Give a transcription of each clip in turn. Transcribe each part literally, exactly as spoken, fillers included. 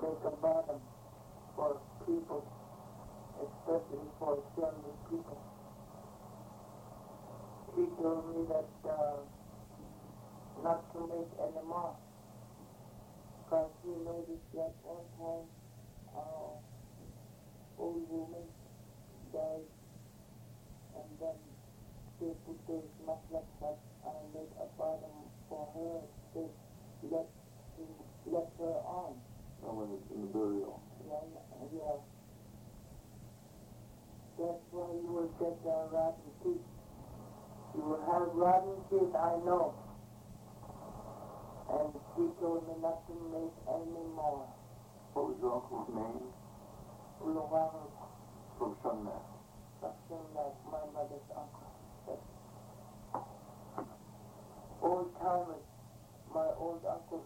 make a bottom for people, especially for elderly people. She told me that uh, not to make any more, because she noticed that one time uh, old woman died, and then they put those muslins up and made a bottom for her to let, to let her on. Oh, in the, in the burial. Yeah, yeah. That's why you will get uh, rotten teeth. You will have rotten teeth, I know. And she told me not to make any more. What was your uncle's name? Uluwang From Shunnak. Something like my mother's uncle. But old timers, my old uncle,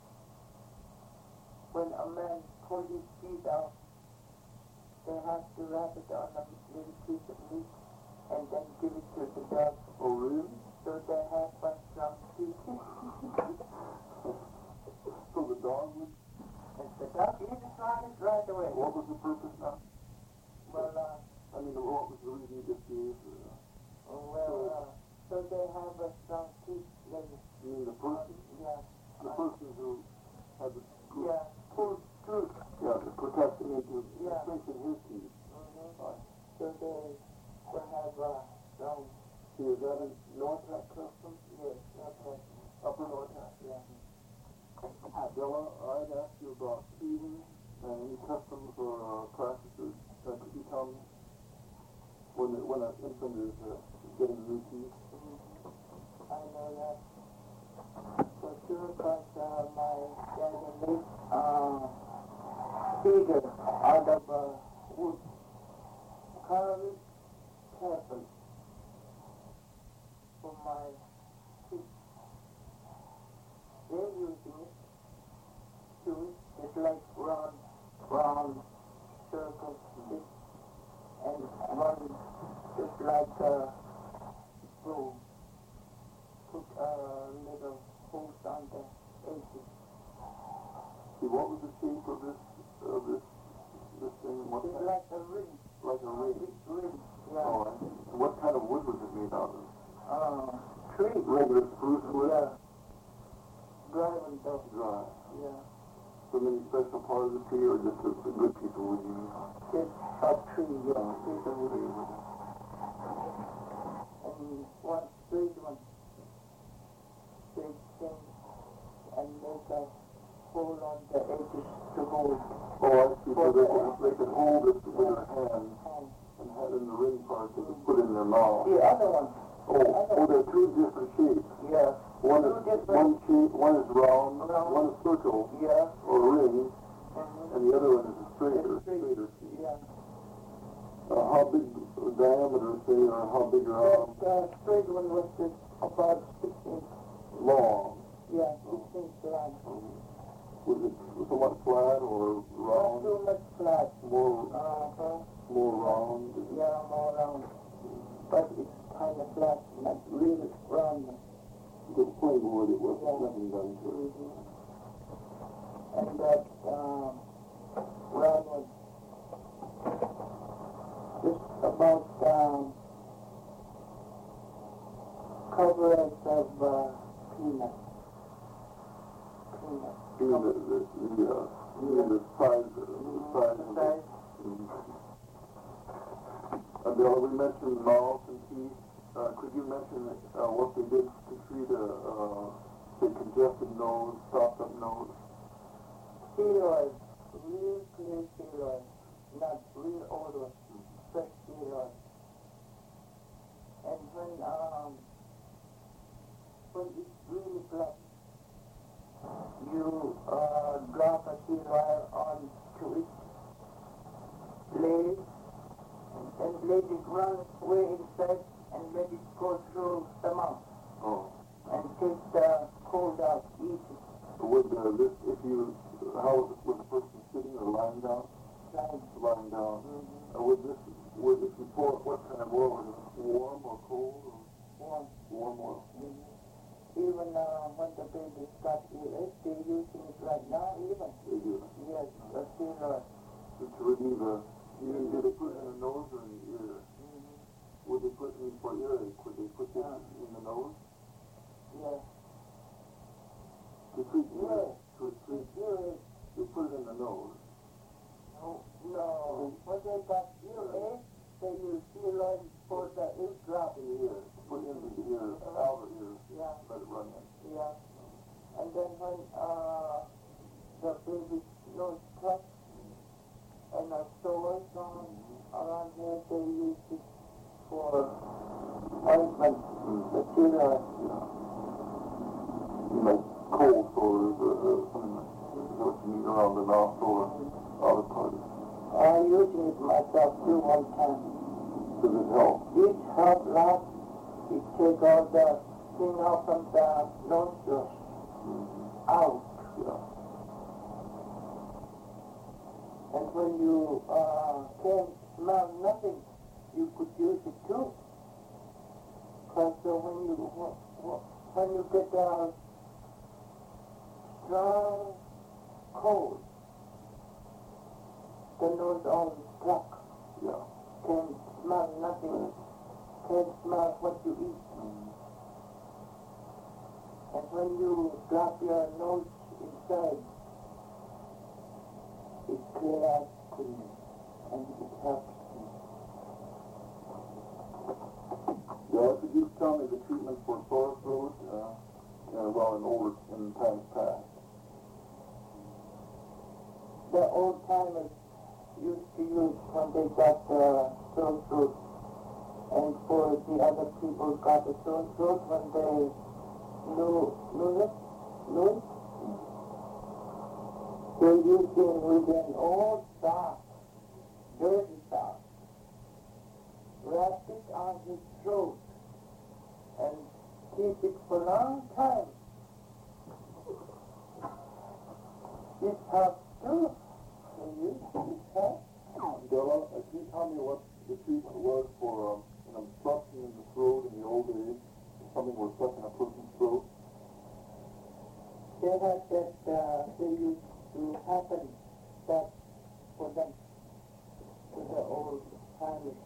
when a man pulls his teeth out, they have to wrap it on a little piece of meat and then give it to the dog. Oh, really? So they have one strong teeth. So the dog would... And the dog eats it right away. What was the purpose now? Well, uh, I mean, what was the reason you just gave? Uh, well, uh, so they have a strong teeth. Then, you mean the person? uh, yeah. The uh, person who had the... Yeah, full tooth. Yeah, to protect him into Yeah. strengthen his teeth. Mm-hmm. Right. So they, they have uh, strong. See, is that a North-Hat custom? Yes, okay. Upper North-Hat? Yeah. Della, I'd ask you about teething and any customs or uh, practices. Uh, could you tell me when, the, when an infant is uh, getting new teeth? Mm-hmm. I know that. For sure, because uh, my daddy made uh, figure out of uh, wood. Carve it carefully for my teeth. They're using it to it's like round, round circles, this, and one just like a broom. Put a little holes on the edges. See, what was the shape of this, of this, this thing? What It's kind? like a ring. Like a ring. Big ring. Oh, Yeah. I see. And what kind of wood was it made out of? Uh, tree. Regular spruce wood? Yeah. Dry one though. Dry. Yeah. From any special part of the tree, or just a, a good piece of wood you mean? Just a tree, yeah. Uh, Piece of wood. tree wood. And one straight one. Straight thing. And make a hole on the edges to hold. Oh, I see. So they can, they can hold it with their hand And and have in the ring part they can put it in their mouth. the other one. Oh, oh, they're two different shapes. Yeah. One Two is different- one shape, one is round, Round. one is circle Yeah. or ring, Mm-hmm. and the other one is a straighter, It's straight. straighter shape. Yeah. Uh, how big diameter, say, or how big or how That uh, straight one was just about six inches. long? Yeah, six inches long. Um, was it somewhat flat or Not round? too much flat. More, Uh-huh. more round? Yeah, more round. But it's kind of flat, not really round. Just plain wood, it was Yeah. nothing done to it. Mm-hmm. And that um, round one, just about um, coverage of uh, peanut. Peanut. You mean the, the, the, uh, you mean the size, the size of The it? size. Mhm. Uh, Bill, we mentioned mouth and teeth. Uh, could you mention uh, what they did to treat a, uh, say, congested nose, stopped up nose? Steroids, real clear steroids, not real old ones, fresh steroids. And when um when it's really black, you uh drop a steroid onto it, lay it, and let it run way inside and let it go through the mouth Oh. and take the cold out easy. Would uh, this, if you, how was, was the person sitting or lying down? Like, Lying down. mm-hmm. Uh, would this, would if you pour, what kind of oil was it? Warm or cold? Or One. warm oil? Mm-hmm. Even uh, when the baby's got ill, they're using it right now, even. They do. Yes. Uh, the sailor. To relieve a, either did they put it in the nose or in the ear? Mm-hmm. Would they put it for earache? Would they put it Yeah. in the nose? Yeah. To treat Yeah. earache? To treat, Earache. they put it in the nose. No, no. When they got earache, they use saline for the eardrop. In the ear. Put it in the ear, outer ear. Yeah. Let it run in. Yeah. And then when uh, the baby's nose cut and a sore on around here, they use it for ointment, the sailor. Yeah. You make cold sores or uh, something what you need around the nostril or other parts. I'm using it myself too one time. Does it help? It helps a lot. It take all the thing out from the nostrils out. Yeah. And when you uh, can't smell nothing, you could use it too. Because uh, when you when you get a strong cold, the nose always stuck. Yeah. Can't smell nothing. Can't smell what you eat. And when you drop your nose inside, it clears out clean, and it helps you. Yeah, could you tell me the treatment for sore throat? Uh, uh, well, in older, in times past. The old timers used to use when they got uh, sore throat, and for the other people got the sore throat when they knew, knew it, knew it. They used it with an old sock, dirty sock, wrap it on his throat, and keep it for a long time. This helps too. They use this helps. Della, uh, can you tell me what the treatment was for um, an obstruction in the throat in the old days? Something was stuck in a person's throat? They had that, uh, they used to happen that for them, to the old timers.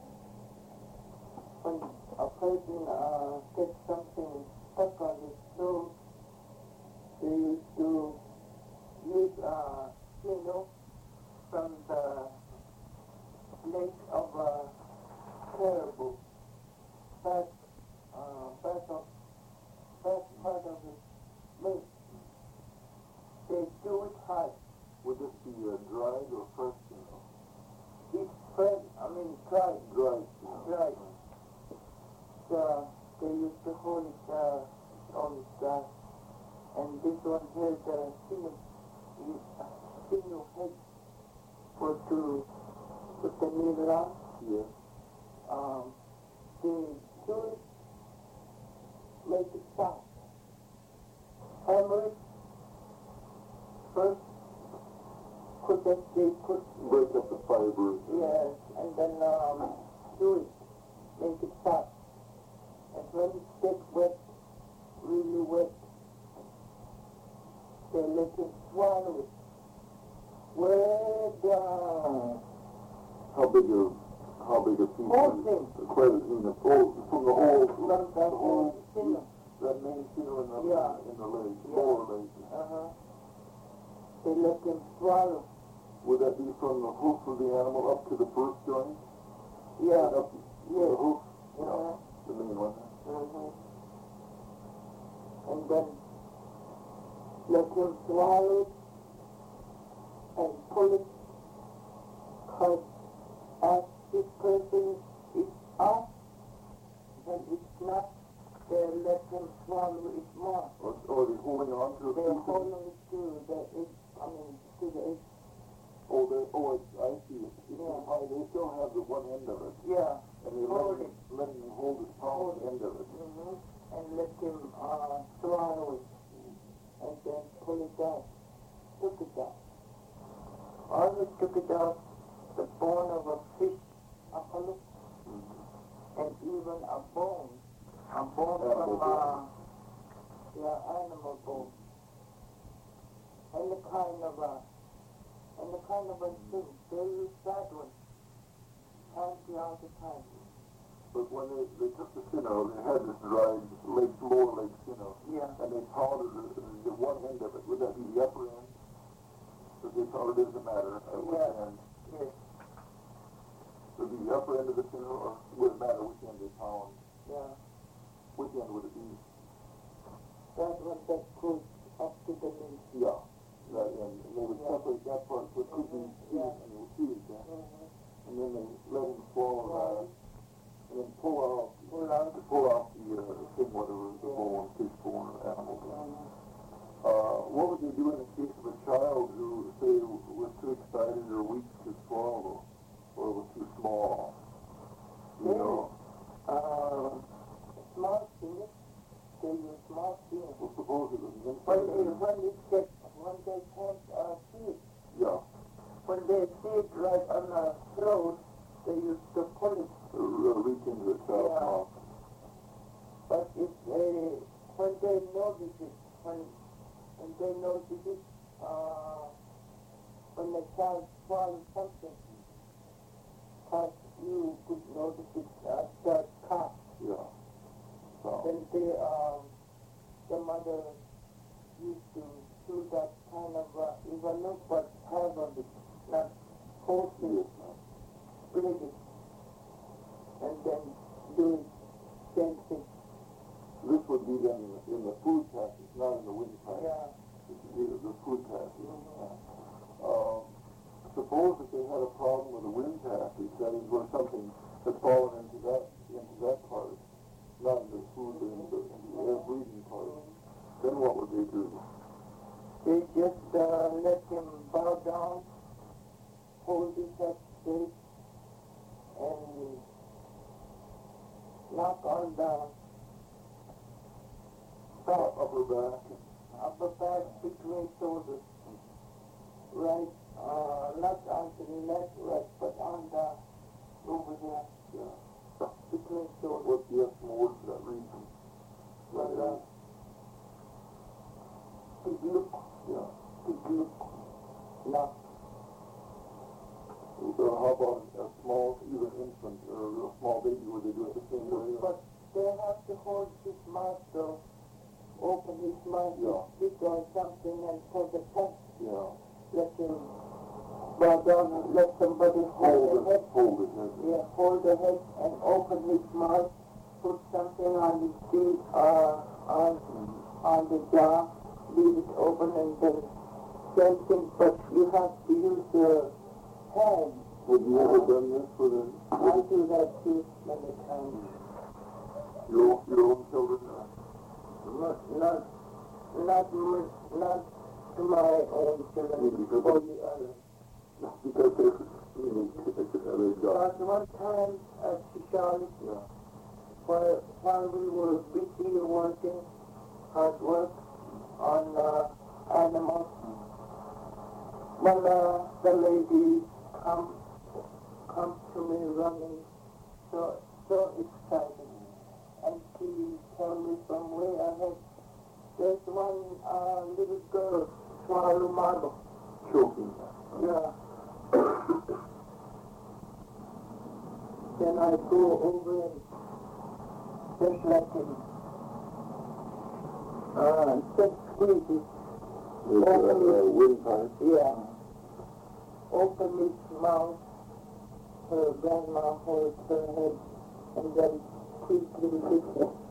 When a person uh, gets something stuck on his throat, they used to use uh, you know, from the leg of a caribou, back, uh, back of, back part of his leg. They do it hard. Would this be uh, dried or fresh, you know? It's fresh, I mean dried. Dried, you know. Dried. Uh, they used to hold it uh, on the dry. And this one here, the sinew, you spin your head for to put the needle on. Yes. Um, they do it, make it soft. Hammer it. First, put that, they put, Break up the fibers. yes, and then um, do it, make it soft. And when it gets wet, really wet, they let it swallow it. Way down. How big a, how big a piece? Whole is- thing. Quite a, in the whole, from the whole, From the the whole, whole sinew. that main sinew in the, Yeah. in the leg, Yeah. lower leg. Uh-huh. They let them swallow. Would that be from the hoof of the animal up to the first joint? Yeah. Up to Yeah. the hoof? Uh-huh. The main one? Mm-hmm. And then let him swallow it and pull it, because as this person is up, then it's not, they let him swallow it more. Or, or are they holding on to a They're piece of holding it to the edge, I mean, to the edge. Oh, they, oh, it's, I see. It's, Yeah. oh, they still have the one end of it. Yeah. And they're Hold letting, it. letting him hold his palm end of it. Mm-hmm. And let him uh, swallow it. And then pull it out. Took it out. Always took it out, the bone of a fish, a hollow, Mm-hmm. and even a bone. A bone Animal from uh, yeah, animal bone. Any kind of a and the kind of a thing. They use that one. Plenty all the time. But when they, they took the fin out, they had this dried leg, lower leg fin out. Yeah. And they pounded the, the one end of it. Would that be the upper end? Because they thought it doesn't matter at which Yeah. end. Yes. Would it be the upper end of the fin, or would it matter which end they pound? Yeah. Which end would it be? That one that goes up to the knee. Yeah. That end. And they would Yeah. separate that part so it could be Mhm. seated, Yeah. and you'll see it then. Mm-hmm. And then they let him swallow that. And then pull out, Pull out. pull out the uh, thing, whatever, the Yeah. bone, fish bone or animal bone. Mm-hmm. Uh, what would they do in the case of a child who, say, was too excited or weak to swallow, or was too small? You Yeah. know? Uh, small finger. They use small finger. Well, suppose it was an When they, infant. when it gets, when they can't uh, see it, Yeah. when they see it right on the throat, they use the pull it. Uh, reach into the child's Yeah. mouth. But if they, when they notice it, when, when they notice it, uh, when the child swallows something, because you could notice it, uh, start cough, Yeah. So, then they, um, the mother used to do that kind of, uh, even look but have on it, not forcing it, split it, and then do it, same thing. this would be done in the, in the food passage, not in the windpipe. Yeah. The, the food passage. Mhm. Um, suppose that they had a problem with the wind passage, that is where something had fallen into that into that part, not in the food, but in the, in the air breathing part. Then what would they do? They just uh, let him bow down, hold his head straight, and knock on the back, Upper back. upper back between shoulders. Right, uh, not on the left, right, but on the, over there, Yeah. between shoulders. What's the estimate word for that region? Well, uh, big look, Yeah. big look, knock. So how about a small, even infant, or a small baby, would they do it the same way? But they have to hold his mouth though, open his mouth, Yeah. spit or something, and for the test, Yeah. let him bow down and let somebody hold Hold the it, head. hold it, has it? Yeah, hold the head and open his mouth, put something on his teeth, uh, on, on the jaw, leave it open, and then same thing, but you have to use your hand. Have you ever done this with a, I with a do that too many times. your, own- your own children? Or? Not, not, not, m- not to my own children, Maybe because for of- the others. Because they're unique to other jobs. But one time at Shishali, Yeah. while, while we were busy working, hard work on uh, animals, when uh, the lady come, come to me running, so, so excited, and she told me from way ahead, there's one uh, little girl, swallow marble. Choking. Yeah. Then I go over and just let him, uh, just squeeze it. With a uh, windpipe. Yeah. Open his mouth, her grandma holds her head, and then squeeze little bit.